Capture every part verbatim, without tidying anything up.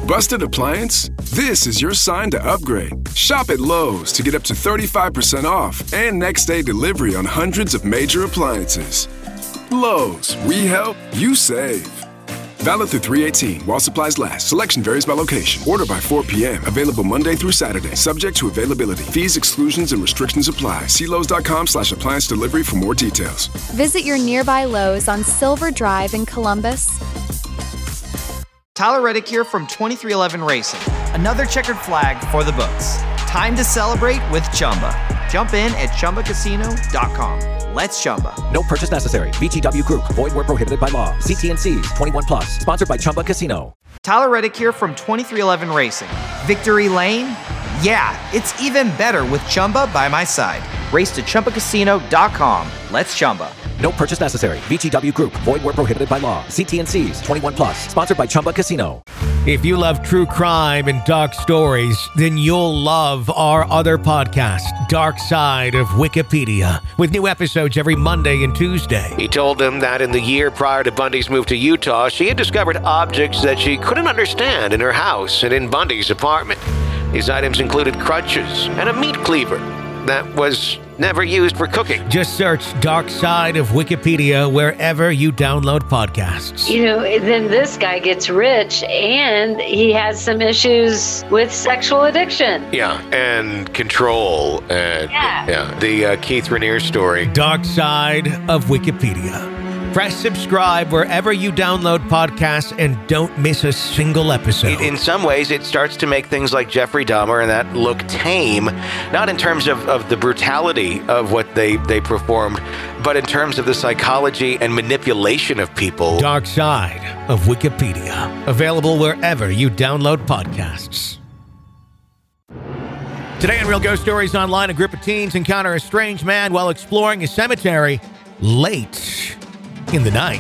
Busted appliance? This is your sign to upgrade. Shop at Lowe's to get up to thirty-five percent off and next day delivery on hundreds of major appliances. Lowe's, we help, you save. Valid through three eighteen while supplies last. Selection varies by location. Order by four p.m. Available Monday through Saturday. Subject to availability. Fees, exclusions, and restrictions apply. See Lowe's.com slash appliance delivery for more details. Visit your nearby Lowe's on Silver Drive in Columbus. Tyler Reddick here from twenty-three eleven Racing. Another checkered flag for the books. Time to celebrate with Chumba. Jump in at Chumba Casino dot com. Let's Chumba. No purchase necessary. V G W Group. Void where prohibited by law. See T and C's. twenty-one plus. Sponsored by Chumba Casino. Tyler Reddick here from twenty-three eleven Racing. Victory Lane? Yeah, it's even better with Chumba by my side. Race to Chumba Casino dot com. Let's Chumba. No purchase necessary. V G W Group. Void where prohibited by law. See T and C's. twenty-one plus. Sponsored by Chumba Casino. If you love true crime and dark stories, then you'll love our other podcast, Dark Side of Wikipedia, with new episodes every Monday and Tuesday. He told them that in the year prior to Bundy's move to Utah, she had discovered objects that she couldn't understand in her house and in Bundy's apartment. These items included crutches and a meat cleaver that was never used for cooking. Just search Dark Side of Wikipedia wherever you download podcasts. You know, then this guy gets rich and he has some issues with sexual addiction. Yeah, and control. And yeah. yeah the uh, Keith Raniere story. Dark Side of Wikipedia. Press subscribe wherever you download podcasts and don't miss a single episode. In some ways, it starts to make things like Jeffrey Dahmer and that look tame, not in terms of, of the brutality of what they, they performed, but in terms of the psychology and manipulation of people. Dark Side of Wikipedia. Available wherever you download podcasts. Today on Real Ghost Stories Online, a group of teens encounter a strange man while exploring a cemetery late in the night.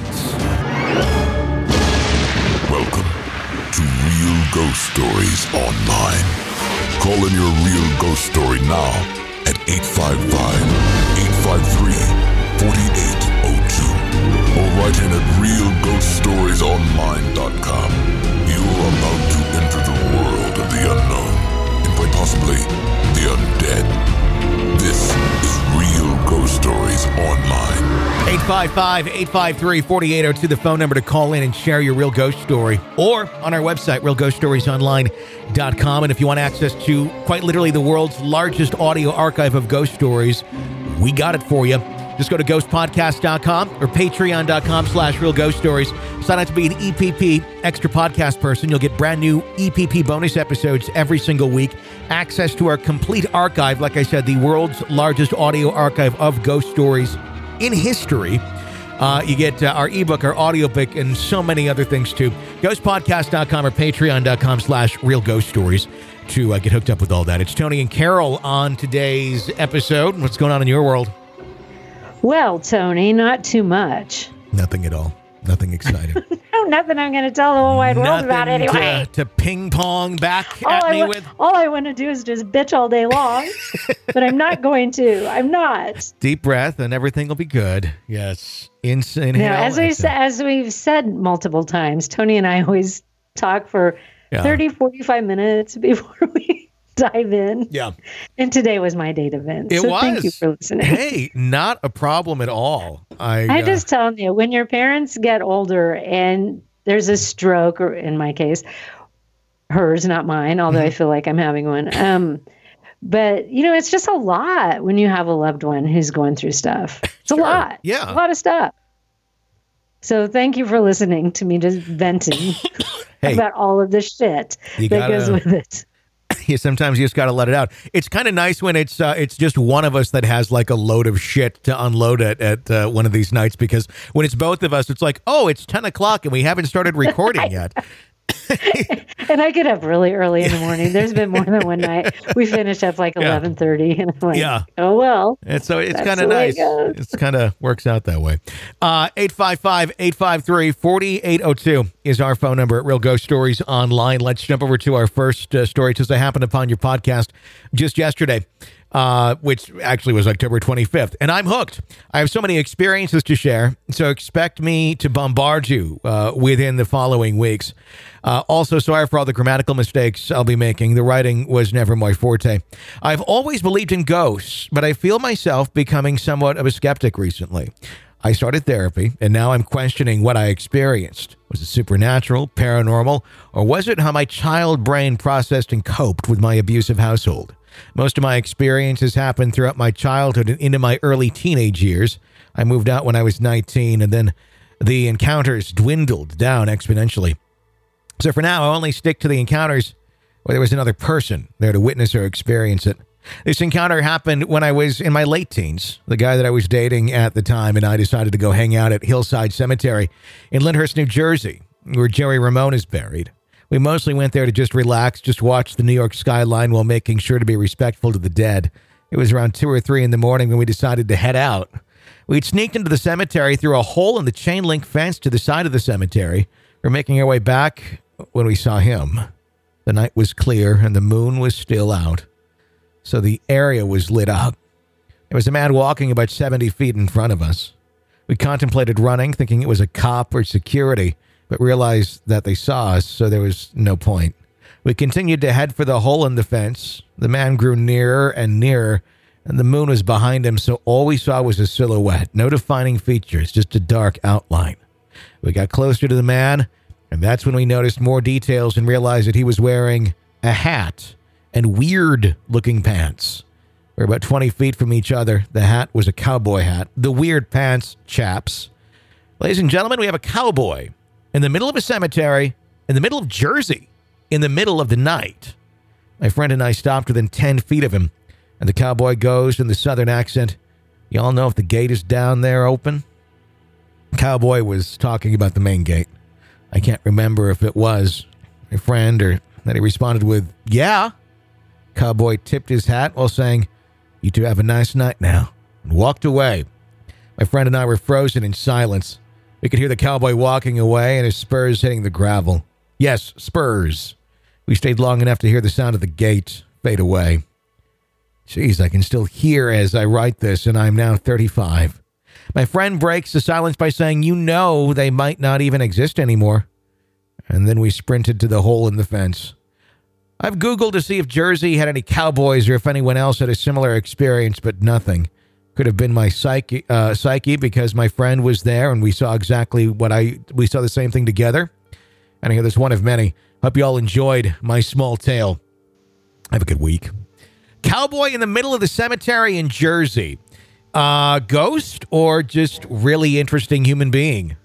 Welcome to Real Ghost Stories Online. Call in your real ghost story now at eight five five, eight five three, four eight zero two or write in at real ghost stories online dot com. You are about to enter the world of the unknown and quite possibly the undead. This is Real Ghost Stories Online. eight five five, eight five three, four eight zero two, the phone number to call in and share your real ghost story. Or on our website, real ghost stories online dot com. And if you want access to quite literally the world's largest audio archive of ghost stories, we got it for you. Just go to ghost podcast dot com or patreon dot com slash real ghost stories. Sign up to be an E P P extra podcast person. You'll get brand new E P P bonus episodes every single week. Access to our complete archive, like I said, the world's largest audio archive of ghost stories in history. Uh, you get uh, our ebook, our audiobook, and so many other things too. ghost podcast dot com or patreon dot com slash real ghost stories to uh, get hooked up with all that. It's Tony and Carol on today's episode. What's going on in your world? Well, Tony, not too much. Nothing at all. Nothing exciting. No, nothing I'm going to tell the whole wide world Nothing about anyway. To, to ping pong back all at I me wa- with. All I want to do is just bitch all day long, but I'm not going to. I'm not. Deep breath and everything will be good. Yes. Inhale. Now, as we as we've said multiple times, Tony and I always talk for yeah. thirty, forty-five minutes before we dive in. Yeah. And today was my date event. It so was. Thank you for listening. Hey, not a problem at all. I, I uh, just telling you, when your parents get older and there's a stroke, or in my case, hers, not mine, although I feel like I'm having one. Um, but, you know, it's just a lot when you have a loved one who's going through stuff. It's Sure. a lot. Yeah. A lot of stuff. So thank you for listening to me just venting Hey, about all of the shit you that gotta- goes with it. you sometimes you just got to let it out. It's kind of nice when it's uh, it's just one of us that has like a load of shit to unload it at uh, one of these nights, because when it's both of us, it's like, oh, it's ten o'clock and we haven't started recording yet. And I get up really early in the morning. There's been more than one night. We finish up like Yeah. eleven thirty, and I'm like, Yeah. oh, well. And so it's That's kind of the way nice. it goes. It's kind of works out that way. Uh, eight five five, eight five three, four eight zero two is our phone number at Real Ghost Stories Online. Let's jump over to our first uh, story, because I happened upon your podcast just yesterday. uh, which actually was October twenty-fifth. And I'm hooked. I have so many experiences to share, so expect me to bombard you uh, within the following weeks. Uh, also, sorry for all the grammatical mistakes I'll be making. The writing was never my forte. I've always believed in ghosts, but I feel myself becoming somewhat of a skeptic recently. I started therapy, and now I'm questioning what I experienced. Was it supernatural, paranormal, or was it how my child brain processed and coped with my abusive household? Most of my experiences happened throughout my childhood and into my early teenage years. I moved out when I was nineteen, and then the encounters dwindled down exponentially. So for now, I only stick to the encounters where there was another person there to witness or experience it. This encounter happened when I was in my late teens. The guy that I was dating at the time and I decided to go hang out at Hillside Cemetery in Lyndhurst, New Jersey, where Jerry Ramone is buried. We mostly went there to just relax, just watch the New York skyline while making sure to be respectful to the dead. It was around two or three in the morning when we decided to head out. We'd sneaked into the cemetery through a hole in the chain link fence to the side of the cemetery. We're making our way back when we saw him. The night was clear and the moon was still out, so the area was lit up. There was a man walking about seventy feet in front of us. We contemplated running, thinking it was a cop or security, but realized that they saw us, so there was no point. We continued to head for the hole in the fence. The man grew nearer and nearer, and the moon was behind him, so all we saw was a silhouette. No defining features, just a dark outline. We got closer to the man, and that's when we noticed more details and realized that he was wearing a hat and weird-looking pants. We're about twenty feet from each other. The hat was a cowboy hat. The weird pants, chaps. Ladies and gentlemen, we have a cowboy in the middle of a cemetery, in the middle of Jersey, in the middle of the night. My friend and I stopped within ten feet of him, and the cowboy goes in the southern accent, "Y'all know if the gate is down there open?" Cowboy was talking about the main gate. I can't remember if it was my friend or that he responded with, "Yeah." Cowboy tipped his hat while saying, "You two have a nice night now," and walked away. My friend and I were frozen in silence. We could hear the cowboy walking away and his spurs hitting the gravel. Yes, spurs. We stayed long enough to hear the sound of the gate fade away. Jeez, I can still hear as I write this, and I'm now thirty-five. My friend breaks the silence by saying, "You know they might not even exist anymore." And then we sprinted to the hole in the fence. I've Googled to see if Jersey had any cowboys or if anyone else had a similar experience, but nothing. Could have been my psyche, uh, psyche because my friend was there and we saw exactly what I, we saw the same thing together. And here, there's one of many. Hope you all enjoyed my small tale. Have a good week. Cowboy in the middle of the cemetery in Jersey. Uh, ghost or just really interesting human being?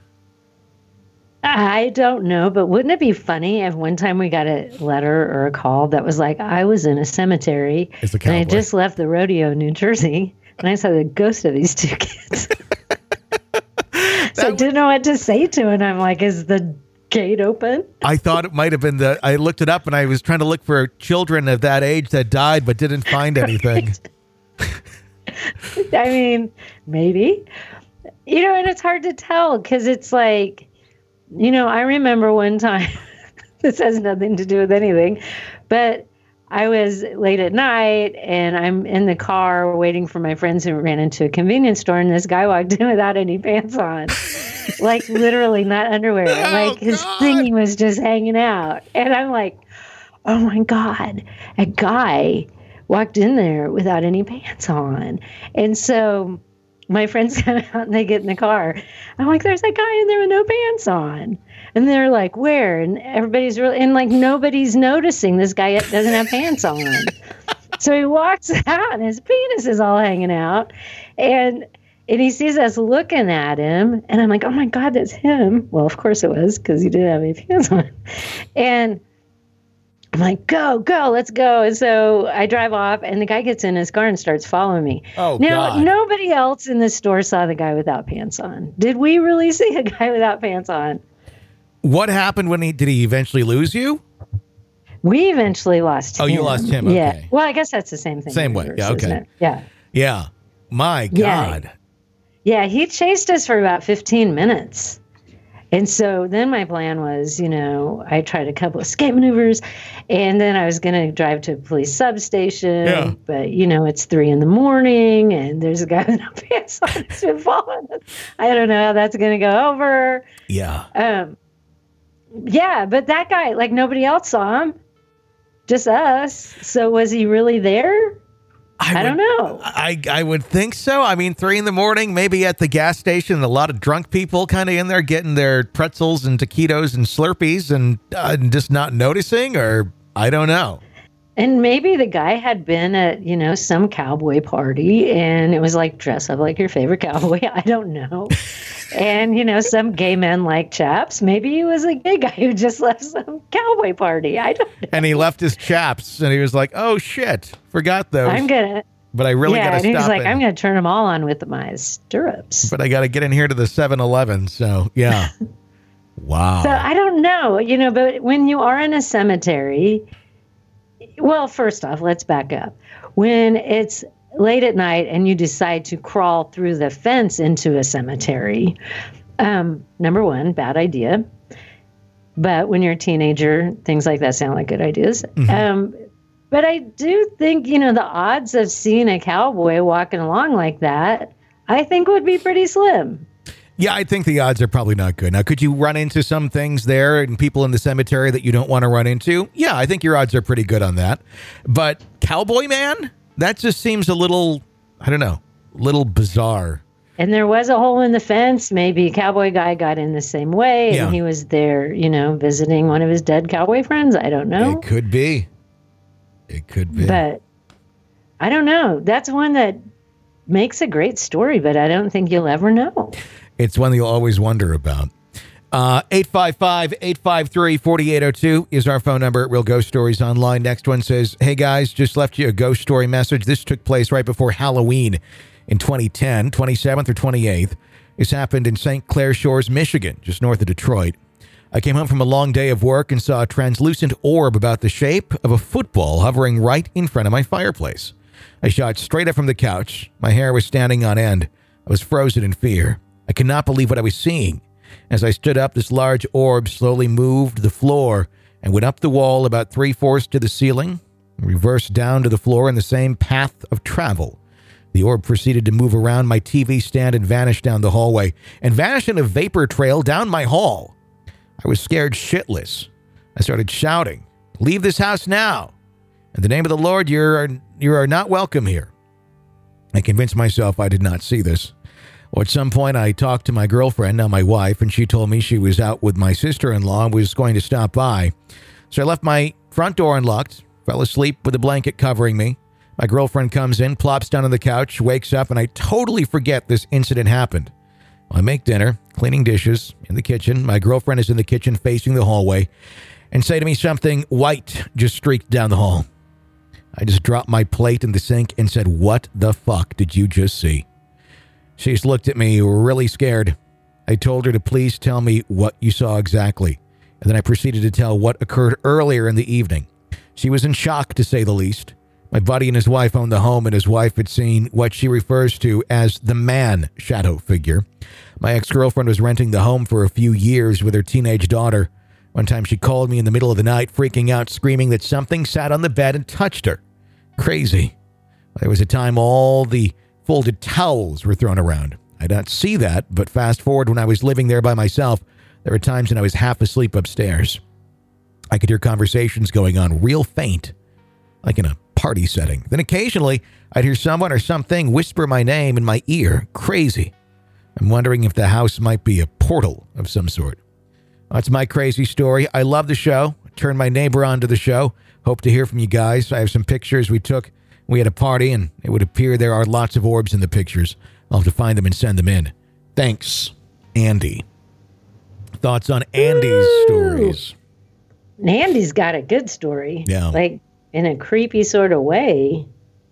I don't know, but wouldn't it be funny if one time we got a letter or a call that was like, I was in a cemetery and I just left the rodeo in New Jersey and I saw the ghost of these two kids. So I didn't know what to say to it. I'm like, is the gate open? I thought it might have been the, I looked it up and I was trying to look for children of that age that died but didn't find anything. I mean, maybe. You know, and it's hard to tell because it's like, you know, I remember one time, this has nothing to do with anything, but I was late at night and I'm in the car waiting for my friends who ran into a convenience store, and this guy walked in without any pants on, like literally not underwear. Oh, like his God. Thingy was just hanging out. And I'm like, oh my God, a guy walked in there without any pants on. And so my friends come out and they get in the car. I'm like, there's a guy in there with no pants on. And they're like, where? And everybody's really, and like nobody's noticing this guy doesn't have pants on. So he walks out and his penis is all hanging out. And and he sees us looking at him. And I'm like, oh my God, that's him. Well, of course it was, because he didn't have any pants on. And I'm like, go, go, let's go. And so I drive off, and the guy gets in his car and starts following me. Oh, now, God. Nobody else in the store saw the guy without pants on. Did we really see a guy without pants on? What happened when he, did he eventually lose you? We eventually lost him. Oh, you lost him. Okay. Yeah. Well, I guess that's the same thing. Same way. Reverse, Yeah. Okay. Yeah. Yeah. My God. Yeah. Yeah. He chased us for about fifteen minutes. And so then my plan was, you know, I tried a couple of escape maneuvers, and then I was going to drive to a police substation. Yeah. But, you know, it's three in the morning, and there's a guy with no pants on who's been falling. I don't know how that's going to go over. Yeah. Um. Yeah, but that guy, like, nobody else saw him, just us. So was he really there? I, I don't would, know. I I would think so. I mean, three in the morning, maybe at the gas station, a lot of drunk people kind of in there getting their pretzels and taquitos and Slurpees and uh, just not noticing, or I don't know. And maybe the guy had been at, you know, some cowboy party, and it was like, dress up like your favorite cowboy. I don't know. And, you know, some gay men like chaps. Maybe he was a gay guy who just left some cowboy party. I don't know. And he left his chaps, and he was like, oh, shit, forgot those. I'm going to. But I really yeah, got to stop and he's like, it. I'm going to turn them all on with my stirrups. But I got to get in here to the seven eleven, so, yeah. Wow. So I don't know, you know, but when you are in a cemetery, well, first off, let's back up. When it's late at night and you decide to crawl through the fence into a cemetery, um, number one, bad idea. But when you're a teenager, things like that sound like good ideas. Mm-hmm. Um, but I do think, you know, the odds of seeing a cowboy walking along like that, I think would be pretty slim. Yeah, I think the odds are probably not good. Now, could you run into some things there and people in the cemetery that you don't want to run into? Yeah, I think your odds are pretty good on that. But Cowboy Man? That just seems a little, I don't know, little bizarre. And there was a hole in the fence. Maybe a cowboy guy got in the same way, and yeah. he was there, you know, visiting one of his dead cowboy friends. I don't know. It could be. It could be. But I don't know. That's one that makes a great story, but I don't think you'll ever know. It's one you'll always wonder about. Uh, eight five five, eight five three, four eight zero two is our phone number at Real Ghost Stories Online. Next one says, hey guys, just left you a ghost story message. This took place right before Halloween in twenty ten, twenty-seventh or twenty-eighth. This happened in Saint Clair Shores, Michigan, just north of Detroit. I came home from a long day of work and saw a translucent orb about the shape of a football hovering right in front of my fireplace. I shot straight up from the couch. My hair was standing on end. I was frozen in fear. I could not believe what I was seeing. As I stood up, this large orb slowly moved the floor and went up the wall about three-fourths to the ceiling, and reversed down to the floor in the same path of travel. The orb proceeded to move around my T V stand and vanish down the hallway, and vanished in a vapor trail down my hall. I was scared shitless. I started shouting, leave this house now. In the name of the Lord, you are, you are not welcome here. I convinced myself I did not see this. Well, at some point, I talked to my girlfriend, now my wife, and she told me she was out with my sister-in-law and was going to stop by. So I left my front door unlocked, fell asleep with a blanket covering me. My girlfriend comes in, plops down on the couch, wakes up, and I totally forget this incident happened. I make dinner, cleaning dishes in the kitchen. My girlfriend is in the kitchen facing the hallway and say to me something white just streaked down the hall. I just dropped my plate in the sink and said, what the fuck did you just see? She's looked at me really scared. I told her to please tell me what you saw exactly. And then I proceeded to tell what occurred earlier in the evening. She was in shock, to say the least. My buddy and his wife owned the home, and his wife had seen what she refers to as the man shadow figure. My ex-girlfriend was renting the home for a few years with her teenage daughter. One time she called me in the middle of the night, freaking out, screaming that something sat on the bed and touched her. Crazy. There was a time all the folded towels were thrown around. I don't see that, but fast forward when I was living there by myself, there were times when I was half asleep upstairs. I could hear conversations going on real faint, like in a party setting. Then occasionally, I'd hear someone or something whisper my name in my ear. Crazy. I'm wondering if the house might be a portal of some sort. That's my crazy story. I love the show. Turned my neighbor on to the show. Hope to hear from you guys. I have some pictures we took. We had a party, and it would appear there are lots of orbs in the pictures. I'll have to find them and send them in. Thanks, Andy. Thoughts on Andy's Ooh. stories? Andy's got a good story. Yeah. Like, in a creepy sort of way.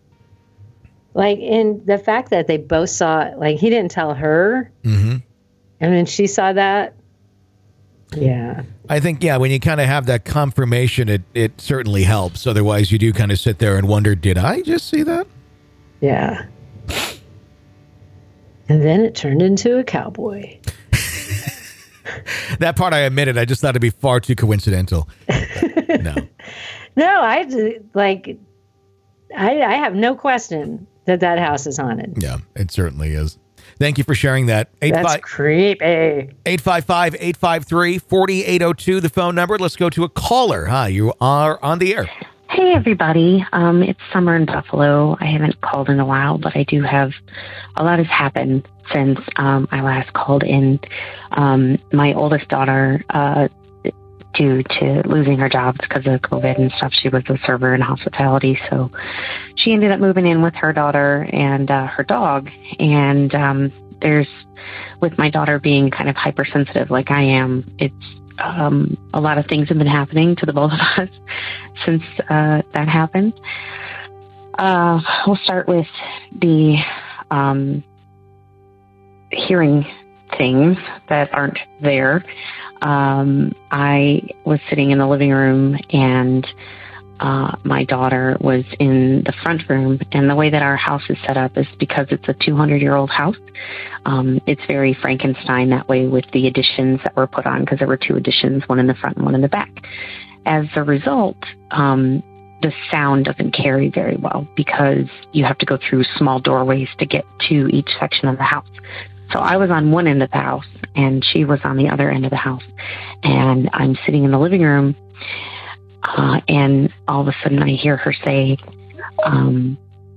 Like, in the fact that they both saw, like, he didn't tell her. Mm-hmm. And then she saw that. Yeah. I think, yeah, when you kind of have that confirmation, it, it certainly helps. Otherwise, you do kind of sit there and wonder, did I just see that? Yeah. And then it turned into a cowboy. That part I admitted. I just thought it'd be far too coincidental. No. No, I like. I, I have no question that that house is haunted. Yeah, it certainly is. Thank you for sharing that. Eight That's five, creepy. eight five five, eight five three, four eight zero two, the phone number. Let's go to a caller. Hi, you are on the air. Hey, everybody. Um, it's Summer in Buffalo. I haven't called in a while, but I do have a lot has happened since um, I last called in. Um, my oldest daughter, uh, due to losing her job because of COVID and stuff, she was a server in hospitality. So she ended up moving in with her daughter and uh, her dog. And um, there's, with my daughter being kind of hypersensitive like I am, it's um, a lot of things have been happening to the both of us since uh, that happened. Uh, we'll start with the um, hearing things that aren't there. Um, I was sitting in the living room and uh, my daughter was in the front room. And the way that our house is set up is because it's a two hundred year old house. Um, it's very Frankenstein that way with the additions that were put on, because there were two additions, one in the front and one in the back. As a result, um, the sound doesn't carry very well because you have to go through small doorways to get to each section of the house. So I was on one end of the house and she was on the other end of the house. And I'm sitting in the living room uh, and all of a sudden I hear her say, um,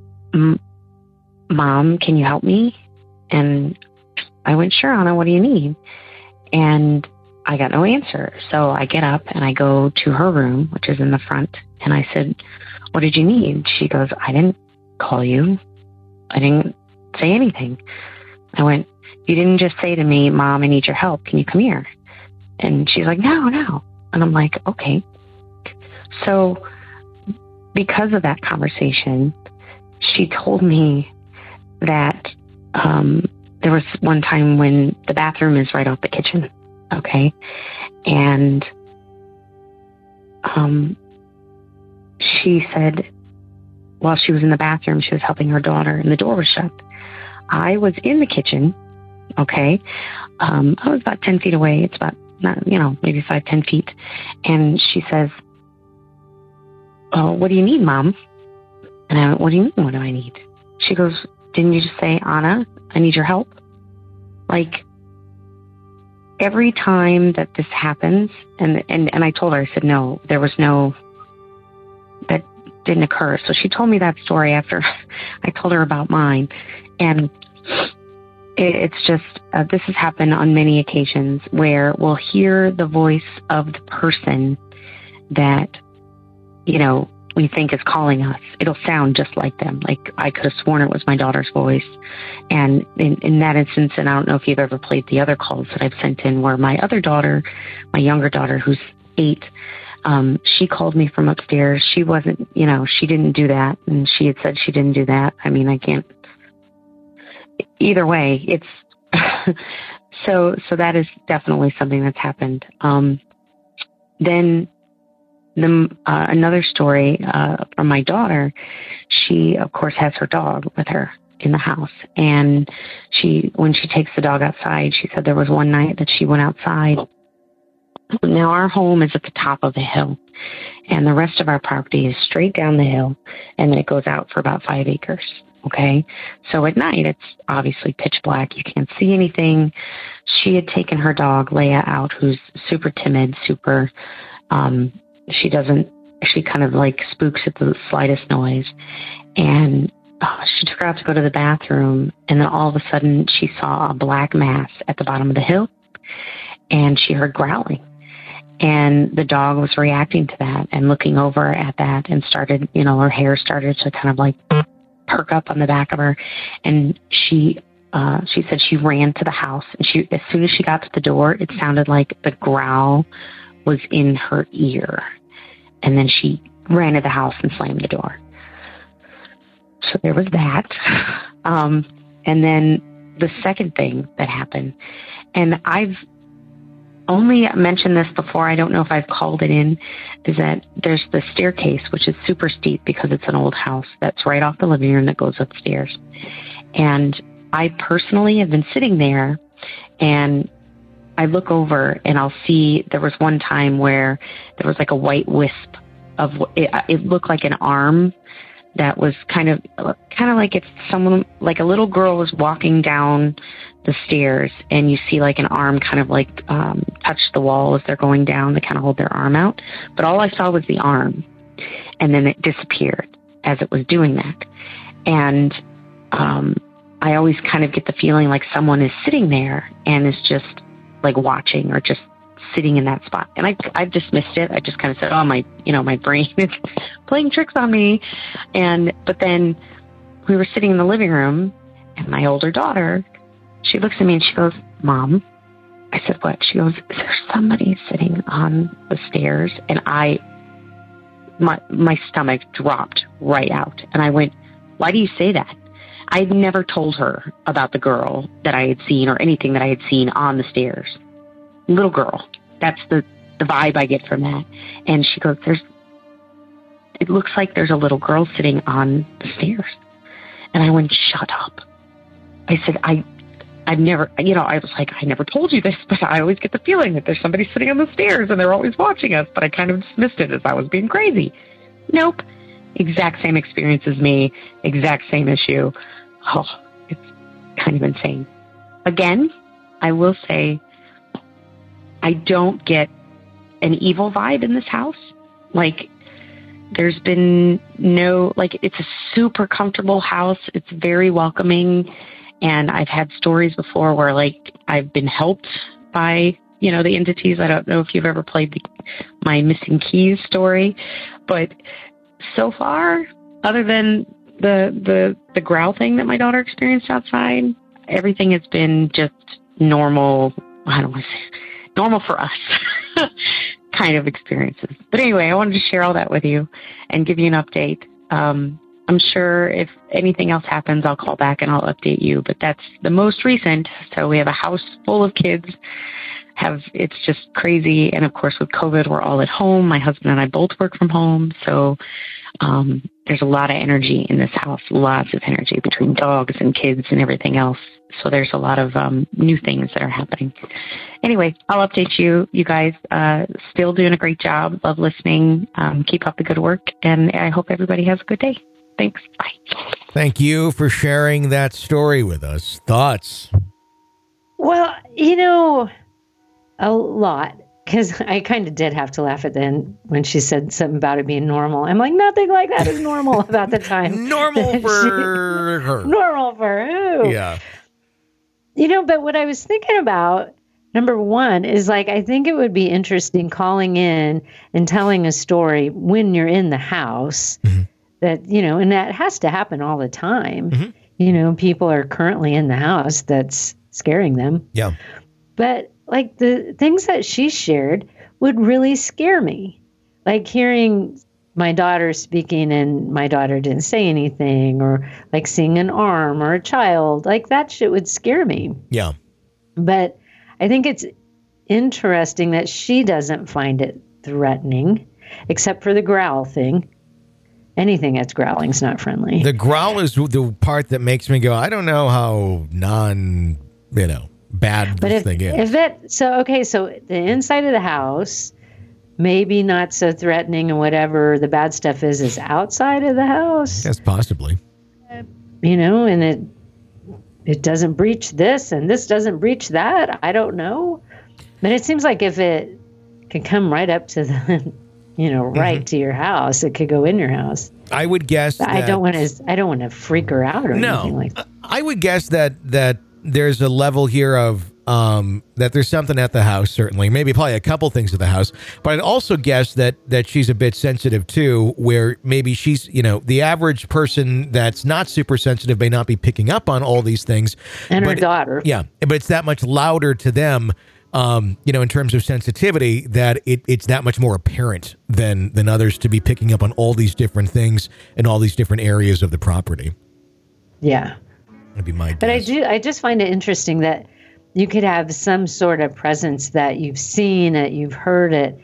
Mom, can you help me? And I went, sure, Anna, what do you need? And I got no answer. So I get up and I go to her room, which is in the front. And I said, what did you need? She goes, I didn't call you. I didn't say anything. I went, you didn't just say to me, Mom, I need your help. Can you come here? And she's like, no, no. And I'm like, okay. So because of that conversation, she told me that um, there was one time when the bathroom is right off the kitchen. Okay. And um, she said while she was in the bathroom, she was helping her daughter and the door was shut. I was in the kitchen. Okay. Um, I was about ten feet away. It's about, not, you know, maybe five, ten feet. And she says, oh, what do you need, Mom? And I went, what do you mean? What do I need? She goes, didn't you just say, Anna, I need your help? Like every time that this happens, and, and, and I told her, I said, no, there was no, that didn't occur. So she told me that story after I told her about mine. And it's just, uh, this has happened on many occasions where we'll hear the voice of the person that, you know, we think is calling us. It'll sound just like them. Like I could have sworn it was my daughter's voice. And in, in that instance, and I don't know if you've ever played the other calls that I've sent in where my other daughter, my younger daughter, who's eight, um, she called me from upstairs. She wasn't, you know, she didn't do that. And she had said she didn't do that. I mean, I can't, either way, it's so, so that is definitely something that's happened. Um, then the, uh, another story, uh, from my daughter, she of course has her dog with her in the house. And she, when she takes the dog outside, she said there was one night that she went outside. Now our home is at the top of a hill and the rest of our property is straight down the hill. And then it goes out for about five acres. Okay. So at night, it's obviously pitch black. You can't see anything. She had taken her dog, Leia, out, who's super timid, super, um, she doesn't, she kind of like spooks at the slightest noise. And uh, she took her out to go to the bathroom. And then all of a sudden she saw a black mass at the bottom of the hill and she heard growling. And the dog was reacting to that and looking over at that and started, you know, her hair started to kind of like perk up on the back of her. And she, uh, she said she ran to the house and she, as soon as she got to the door, it sounded like the growl was in her ear. And then she ran to the house and slammed the door. So there was that. Um, and then the second thing that happened, and I've only mentioned this before, I don't know if I've called it in, is that there's the staircase, which is super steep because it's an old house that's right off the living room that goes upstairs. And I personally have been sitting there and I look over and I'll see there was one time where there was like a white wisp of, it, it looked like an arm that was kind of, kind of like if someone, like a little girl was walking down the stairs and you see like an arm kind of like um, touch the wall as they're going down. They kind of hold their arm out. But all I saw was the arm. And then it disappeared as it was doing that. And um, I always kind of get the feeling like someone is sitting there and is just like watching or just sitting in that spot. And I, I dismissed it. I just kind of said, oh, my, you know, my brain is playing tricks on me. And, but then we were sitting in the living room and my older daughter, she looks at me and she goes, Mom. I said, what? She goes, is there somebody sitting on the stairs? And I, my, my stomach dropped right out. And I went, why do you say that? I had never told her about the girl that I had seen or anything that I had seen on the stairs. Little girl. That's the, the vibe I get from that. And she goes, there's, it looks like there's a little girl sitting on the stairs. And I went, shut up. I said, I, I've never, you know, I was like, I never told you this, but I always get the feeling that there's somebody sitting on the stairs and they're always watching us. But I kind of dismissed it as I was being crazy. Nope. Exact same experience as me. Exact same issue. Oh, it's kind of insane. Again, I will say, I don't get an evil vibe in this house. Like, there's been no, like, it's a super comfortable house. It's very welcoming. And I've had stories before where, like, I've been helped by, you know, the entities. I don't know if you've ever played the, my missing keys story. But so far, other than the, the, the growl thing that my daughter experienced outside, everything has been just normal. I don't want to say normal for us kind of experiences. But anyway, I wanted to share all that with you and give you an update. Um, I'm sure if anything else happens, I'll call back and I'll update you. But that's the most recent. So we have a house full of kids. Have it's just crazy. And of course, with COVID, we're all at home. My husband and I both work from home. So um, there's a lot of energy in this house, lots of energy between dogs and kids and everything else. So there's a lot of um, new things that are happening. Anyway, I'll update you. You guys uh, still doing a great job. Love listening. Um, keep up the good work. And I hope everybody has a good day. Thanks. Bye. Thank you for sharing that story with us. Thoughts? Well, you know, a lot. Because I kind of did have to laugh at the end when she said something about it being normal. I'm like, nothing like that is normal about the time. Normal for she, her. Normal for who? Yeah. You know, but what I was thinking about, number one, is like, I think it would be interesting calling in and telling a story when you're in the house mm-hmm. that, you know, and that has to happen all the time. Mm-hmm. You know, people are currently in the house that's scaring them. Yeah. But like the things that she shared would really scare me. Like hearing my daughter speaking and my daughter didn't say anything, or like seeing an arm or a child, like that shit would scare me. Yeah. But I think it's interesting that she doesn't find it threatening, except for the growl thing. Anything that's growling is not friendly. The growl is the part that makes me go, I don't know how non, you know, bad but this if, thing is. If it, so, okay, so the inside of the house, maybe not so threatening, and whatever the bad stuff is, is outside of the house. Yes, possibly. You know, and it it doesn't breach this, and this doesn't breach that. I don't know. But it seems like if it can come right up to the, you know, right mm-hmm. to your house, it could go in your house. I would guess that, I don't want to, I don't want to freak her out or no, anything like that. I would guess that, that there's a level here of, um, that there's something at the house, certainly, maybe probably a couple things at the house, but I'd also guess that, that she's a bit sensitive too, where maybe she's, you know, the average person that's not super sensitive may not be picking up on all these things. And her daughter. Yeah. But it's that much louder to them, um, you know, in terms of sensitivity, that it, it's that much more apparent than, than others to be picking up on all these different things in all these different areas of the property. Yeah. That'd be my guess. But I do, I just find it interesting that you could have some sort of presence that you've seen it, you've heard it,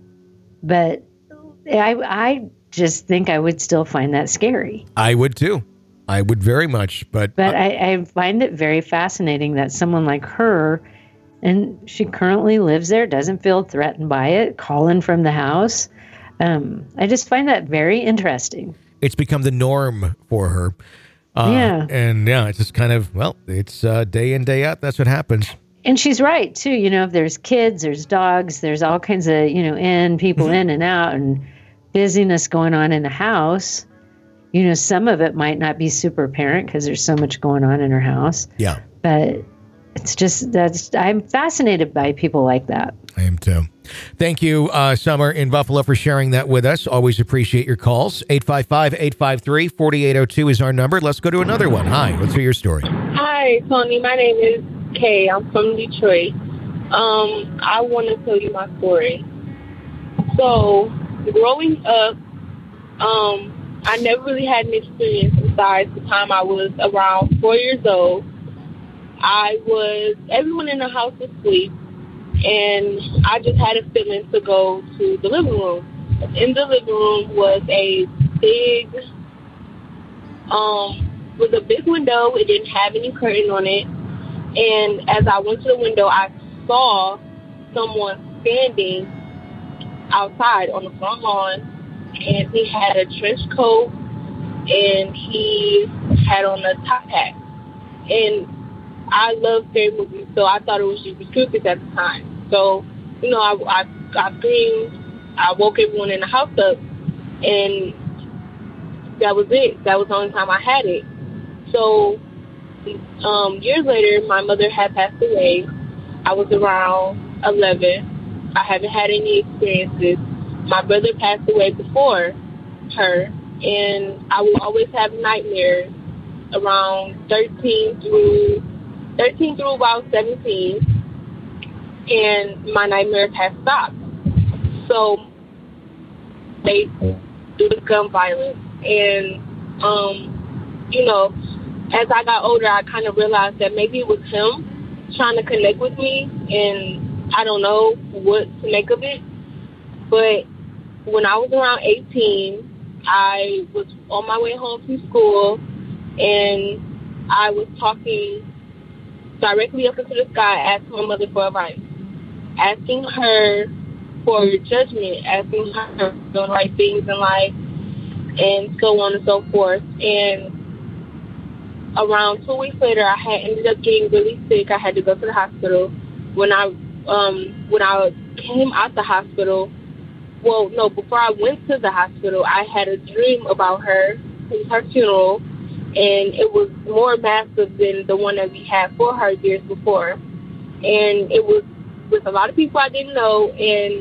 but I, I just think I would still find that scary. I would too. I would very much, but but I, I find it very fascinating that someone like her, And she currently lives there, doesn't feel threatened by it, calling from the house. Um, I just find that very interesting. It's become the norm for her. Uh, yeah. And yeah, it's just kind of, well, it's uh, day in, day out. That's what happens. And she's right, too. You know, if there's kids, there's dogs, there's all kinds of, you know, in, people in and out, and busyness going on in the house. You know, some of it might not be super apparent because there's so much going on in her house. Yeah. But it's just, that's, I'm fascinated by people like that. I am too. Thank you, uh, Summer in Buffalo, for sharing that with us. Always appreciate your calls. eight five five, eight five three, four eight zero two is our number. Let's go to another one. Hi, let's hear your story. Hi, Tony. My name is Kay. I'm from Detroit. Um, I want to tell you my story. So, growing up, um, I never really had an experience besides the time I was around four years old. I was, everyone in the house was asleep, and I just had a feeling to go to the living room. In the living room was a big, um, was a big window. It didn't have any curtain on it. And as I went to the window, I saw someone standing outside on the front lawn, and he had a trench coat, and he had on a top hat. And I love scary movies, so I thought it was Jeepers Creepers at the time. So, you know, I, I, I screamed, I woke everyone in the house up, and that was it. That was the only time I had it. So, Um, years later, my mother had passed away. I was around eleven. I haven't had any experiences. My brother passed away before her, and I would always have nightmares around thirteen through thirteen through about seventeen, and my nightmares had stopped. So they do the gun violence, and um, you know. As I got older, I kind of realized that maybe it was him trying to connect with me, and I don't know what to make of it. But when I was around eighteen, I was on my way home from school, and I was talking directly up into the sky, asking my mother for advice, asking her for judgment, asking her for the right things in life, and so on and so forth. And around two weeks later, I had ended up getting really sick. I had to go to the hospital. When I um, when I came out the hospital, well, no, before I went to the hospital, I had a dream about her. It was her funeral, and it was more massive than the one that we had for her years before. And it was with a lot of people I didn't know, and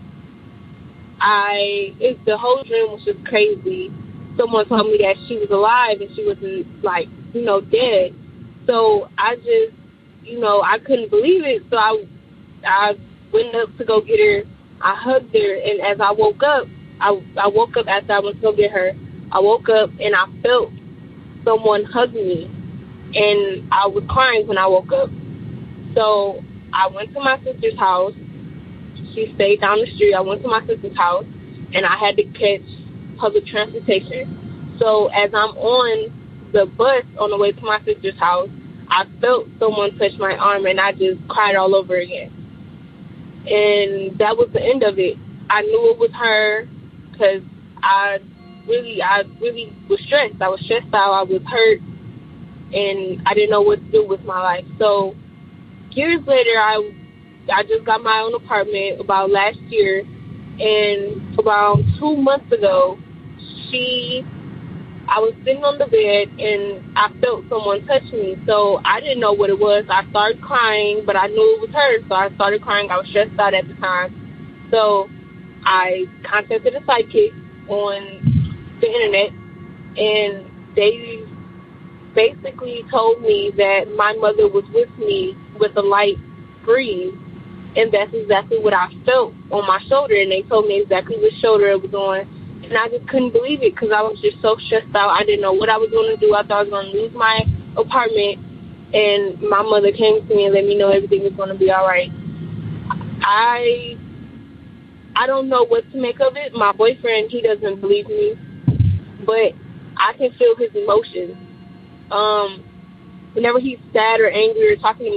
I it, the whole dream was just crazy. Someone told me that she was alive and she wasn't, like, you know, dead. So I just, you know, I couldn't believe it. So I, I went up to go get her. I hugged her, and as I woke up, I, I woke up after I went to go get her. I woke up and I felt someone hug me, and I was crying when I woke up. So I went to my sister's house. She stayed down the street. I went to my sister's house, and I had to catch public transportation. So as I'm on the bus on the way to my sister's house, I felt someone touch my arm, and I just cried all over again. And that was the end of it. I knew it was her because I really, I really was stressed. I was stressed out. I was hurt, and I didn't know what to do with my life. So years later, I, I just got my own apartment about last year, and about two months ago, she, I was sitting on the bed, and I felt someone touch me. So I didn't know what it was. I started crying, but I knew it was her, so I started crying. I was stressed out at the time. So I contacted a psychic on the internet, and they basically told me that my mother was with me with a light breeze, and that's exactly what I felt on my shoulder, and they told me exactly which shoulder it was on. And I just couldn't believe it because I was just so stressed out. I didn't know what I was going to do. I thought I was going to lose my apartment. And my mother came to me and let me know everything was going to be all right. I I don't know what to make of it. My boyfriend, he doesn't believe me. But I can feel his emotions. Um, whenever he's sad or angry or talking to me,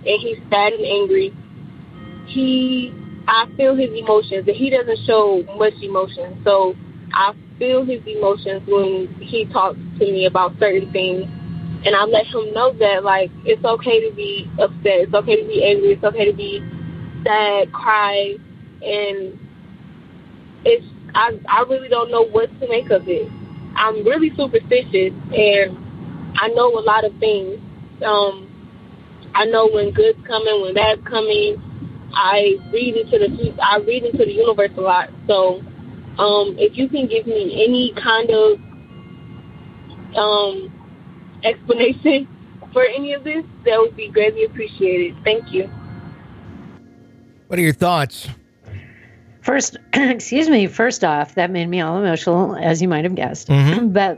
and he's sad and angry, he, I feel his emotions, and he doesn't show much emotion. So I feel his emotions when he talks to me about certain things, and I let him know that, like, it's okay to be upset, it's okay to be angry, it's okay to be sad, cry, and it's I I really don't know what to make of it. I'm really superstitious, and I know a lot of things. Um, I know when good's coming, when bad's coming. I read into the I read into the universe a lot. So, um, if you can give me any kind of um, explanation for any of this, that would be greatly appreciated. Thank you. What are your thoughts? First, excuse me, first off, that made me all emotional, as you might have guessed. Mm-hmm. But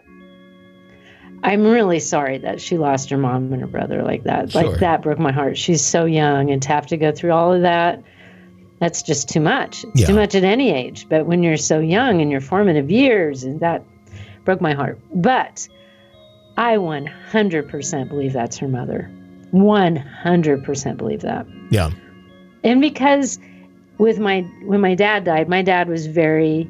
I'm really sorry that she lost her mom and her brother like that. Sure. Like, that broke my heart. She's so young, and to have to go through all of that, that's just too much. It's Yeah. too much at any age. But when you're so young in your formative years, and that broke my heart. But I one hundred percent believe that's her mother. one hundred percent believe that. Yeah. And because with my when my dad died, my dad was very,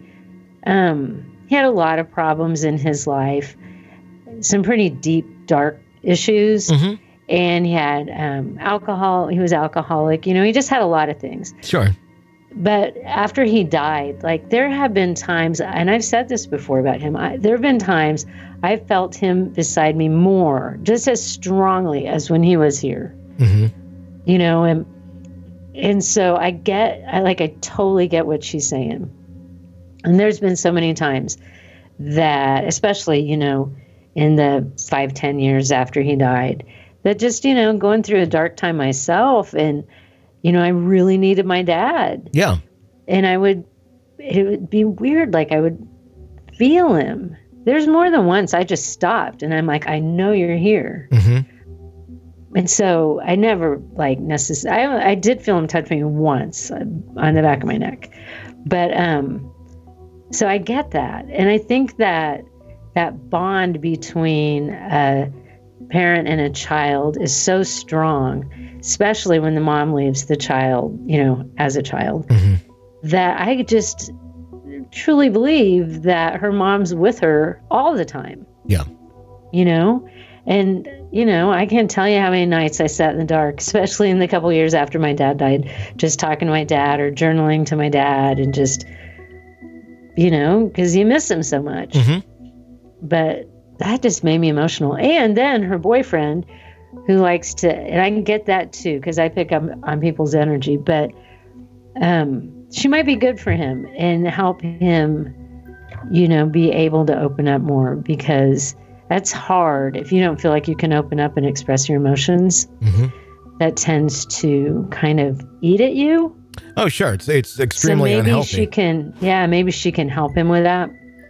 um, he had a lot of problems in his life, some pretty deep, dark issues. Mm-hmm. And he had um, alcohol. He was alcoholic. You know, he just had a lot of things. Sure. But after he died, like, there have been times, and I've said this before about him, I, there have been times I felt him beside me more, just as strongly as when he was here. Mm-hmm. You know, and and so I get, I like, I totally get what she's saying. And there's been so many times that, especially, you know, in the five, ten years after he died, that just, you know, going through a dark time myself, and, you know, I really needed my dad. Yeah. And I would, it would be weird. Like, I would feel him. There's more than once I just stopped, and I'm like, I know you're here. Mm-hmm. And so I never, like, necessarily, I, I did feel him touch me once on the back of my neck. But, um, so I get that. And I think that that bond between a parent and a child is so strong, especially when the mom leaves the child, you know, as a child, mm-hmm. that I just truly believe that her mom's with her all the time. Yeah. You know? And, you know, I can't tell you how many nights I sat in the dark, especially in the couple years after my dad died, just talking to my dad or journaling to my dad, and just, you know, because you miss him so much. Mm-hmm. But that just made me emotional. And then her boyfriend, who likes to, and I can get that too, because I pick up on people's energy, but um, she might be good for him and help him, you know, be able to open up more, because that's hard. If you don't feel like you can open up and express your emotions, mm-hmm. that tends to kind of eat at you. Oh, sure. It's it's extremely so maybe unhealthy. She can, yeah, maybe she can help him with that.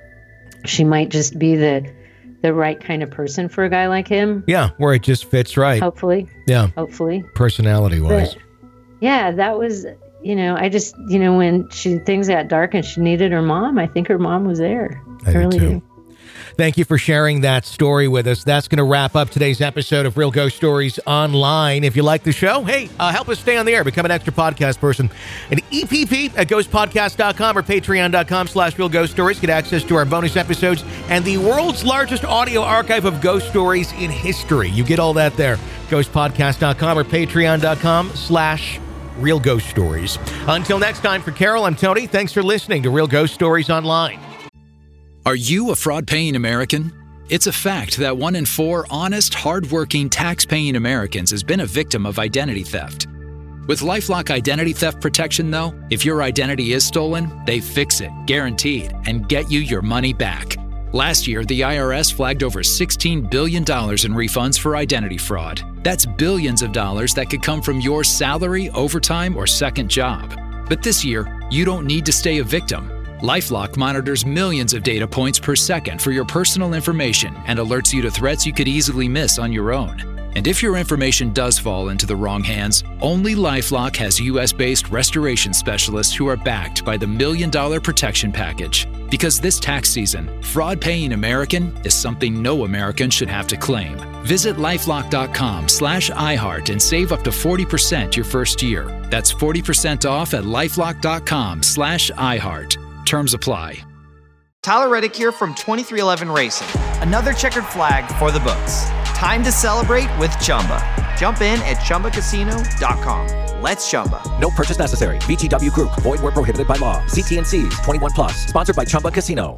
She might just be the the right kind of person for a guy like him. Yeah, where it just fits right. Hopefully. Yeah. Hopefully. Personality-wise. But, yeah, that was, you know, I just, you know, when she things got dark and she needed her mom, I think her mom was there. I, I do really too. do. Thank you for sharing that story with us. That's going to wrap up today's episode of Real Ghost Stories Online. If you like the show, hey, uh, help us stay on the air. Become an extra podcast person. An E P P at ghost podcast dot com or patreon.com slash Real Ghost Stories. Get access to our bonus episodes and the world's largest audio archive of ghost stories in history. You get all that there. ghost podcast dot com or patreon.com slash Real Ghost Stories. Until next time, for Carol, I'm Tony. Thanks for listening to Real Ghost Stories Online. Are you a fraud-paying American? It's a fact that one in four honest, hard-working, tax-paying Americans has been a victim of identity theft. With LifeLock Identity Theft Protection, though, if your identity is stolen, they fix it, guaranteed, and get you your money back. Last year, the I R S flagged over sixteen billion dollars in refunds for identity fraud. That's billions of dollars that could come from your salary, overtime, or second job. But this year, you don't need to stay a victim. LifeLock monitors millions of data points per second for your personal information and alerts you to threats you could easily miss on your own. And if your information does fall into the wrong hands, only LifeLock has U S-based restoration specialists who are backed by the Million Dollar Protection Package. Because this tax season, fraud-paying American is something no American should have to claim. Visit LifeLock.com slash iHeart and save up to forty percent your first year. That's forty percent off at LifeLock.com slash iHeart. Terms apply. Tyler Reddick here from twenty-three eleven Racing. Another checkered flag for the books. Time to celebrate with Chumba. Jump in at Chumba Casino dot com. Let's Chumba. No purchase necessary. V G W Group. Void where prohibited by law. See T and C's. twenty-one plus. Sponsored by Chumba Casino.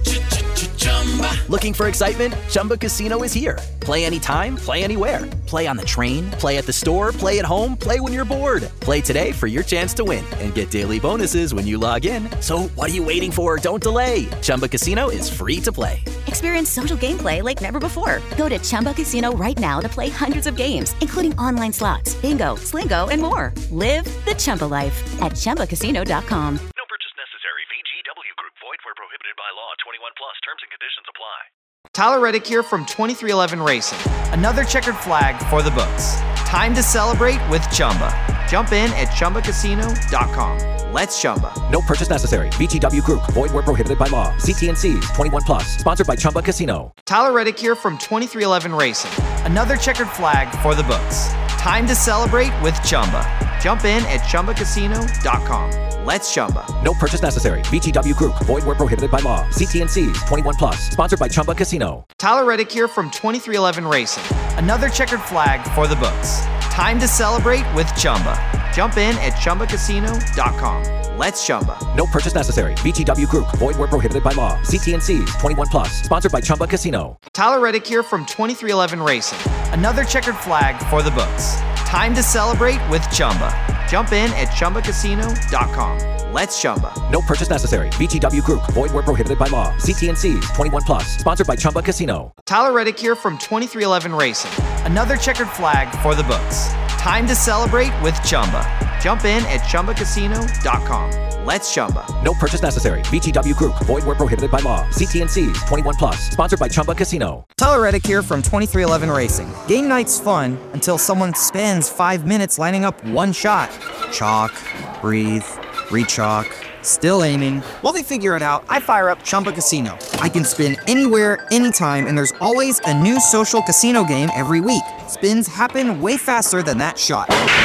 Looking for excitement? Chumba Casino is here. Play anytime, play anywhere. Play on the train, play at the store, play at home, play when you're bored. Play today for your chance to win and get daily bonuses when you log in. So what are you waiting for? Don't delay. Chumba Casino is free to play. Experience social gameplay like never before. Go to Chumba Casino right now to play hundreds of games, including online slots, bingo, Slingo, and more. Live the Chumba life at Chumba Casino dot com. No purchase necessary. V G W Group. Void where prohibited by law. twenty-one plus. Terms and conditions apply. Tyler Reddick here from twenty-three eleven Racing. Another checkered flag for the books. Time to celebrate with Chumba. Jump in at Chumba Casino dot com. Let's Chumba. No purchase necessary. V G W Group. Void where prohibited by law. See T and C's. twenty-one plus. Sponsored by Chumba Casino. Tyler Reddick here from twenty-three eleven Racing. Another checkered flag for the books. Time to celebrate with Chumba. Jump in at Chumba Casino dot com. Let's Chumba. No purchase necessary. V G W Group. Void where prohibited by law. See T and C's. twenty-one plus. Sponsored by Chumba Casino. Tyler Reddick here from twenty-three eleven Racing. Another checkered flag for the books. Time to celebrate with Chumba. Jump in at Chumba Casino dot com. Let's Chumba. No purchase necessary. V G W Group. Void where prohibited by law. See T and C's. twenty-one plus. Sponsored by Chumba Casino. Tyler Reddick here from twenty-three eleven Racing. Another checkered flag for the books. Time to celebrate with Chumba. Jump in at Chumba Casino dot com. Let's Chumba. No purchase necessary. V G W Group. Void where prohibited by law. See T and C's. twenty-one plus. Sponsored by Chumba Casino. Tyler Reddick here from twenty-three eleven Racing. Another checkered flag for the books. Time to celebrate with Chumba. Jump in at Chumba Casino dot com. Let's Chumba. No purchase necessary. V G W Group. Void where prohibited by law. See T and C's. twenty-one plus. Sponsored by Chumba Casino. Tyler Reddick here from twenty-three eleven Racing. Game night's fun until someone spends five minutes lining up one shot. Chalk, breathe, re-chalk, still aiming. While they figure it out, I fire up Chumba Casino. I can spin anywhere, anytime, and there's always a new social casino game every week. Spins happen way faster than that shot.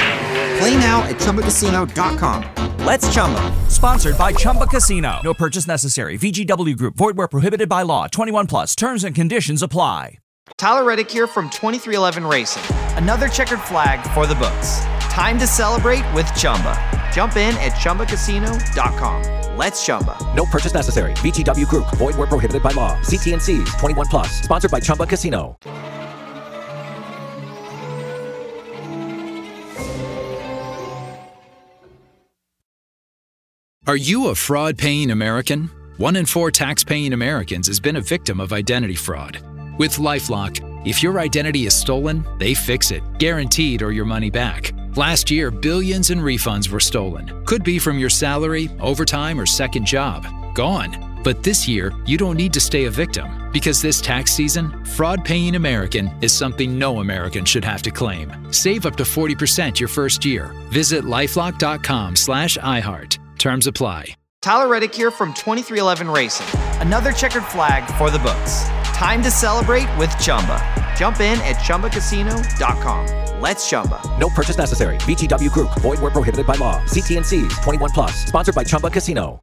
Play now at Chumba Casino dot com. Let's Chumba. Sponsored by Chumba Casino. No purchase necessary. V G W Group. Void where prohibited by law. twenty-one plus. Terms and conditions apply. Tyler Reddick here from twenty-three eleven Racing. Another checkered flag for the books. Time to celebrate with Chumba. Jump in at Chumba Casino dot com. Let's Chumba. No purchase necessary. V G W Group. Void where prohibited by law. See T and C's. twenty-one plus. Sponsored by Chumba Casino. Are you a fraud-paying American? One in four tax-paying Americans has been a victim of identity fraud. With LifeLock, if your identity is stolen, they fix it, guaranteed, or your money back. Last year, billions in refunds were stolen. Could be from your salary, overtime, or second job. Gone. But this year, you don't need to stay a victim, because this tax season, fraud-paying American is something no American should have to claim. Save up to forty percent your first year. Visit LifeLock.com slash iHeart. Terms apply. Tyler Reddick here from twenty-three eleven Racing. Another checkered flag for the books. Time to celebrate with Chumba. Jump in at Chumba Casino dot com. Let's Chumba. No purchase necessary. V G W Group. Void where prohibited by law. See T and C's. twenty-one plus. Sponsored by Chumba Casino.